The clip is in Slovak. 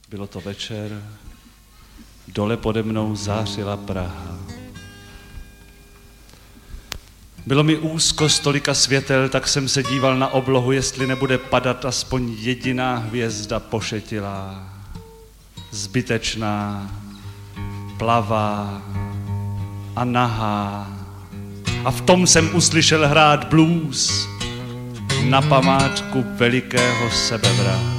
Bylo to večer, dole pode mnou zářila Praha. Bylo mi úzko z tolika světel, tak jsem se díval na oblohu, jestli nebude padat aspoň jediná hvězda pošetilá, zbytečná, plavá a nahá. A v tom jsem uslyšel hrát blues na památku velikého sebevraha.